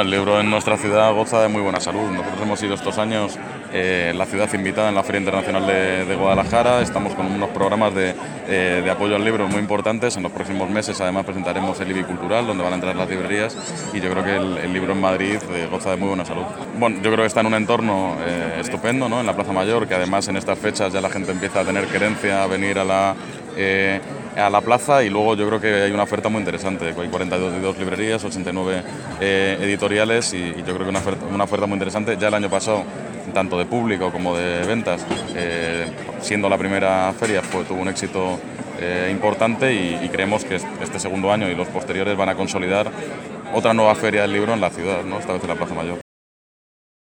el libro en nuestra ciudad goza de muy buena salud. Nosotros hemos sido estos años la ciudad invitada en la Feria Internacional de Guadalajara. Estamos con unos programas de apoyo al libro muy importantes. En los próximos meses además presentaremos el IBI Cultural, donde van a entrar las librerías, y yo creo que el libro en Madrid goza de muy buena salud. Bueno, yo creo que está en un entorno estupendo, ¿no? En la Plaza Mayor, que además en estas fechas ya la gente empieza a tener querencia a venir a la plaza, y luego yo creo que hay una oferta muy interesante. Hay 42 librerías, 89 editoriales, y yo creo que una oferta muy interesante. Ya el año pasado, tanto de público como de ventas, siendo la primera feria, tuvo un éxito importante, y creemos que este segundo año y los posteriores van a consolidar otra nueva feria del libro en la ciudad, ¿no? Esta vez en la Plaza Mayor.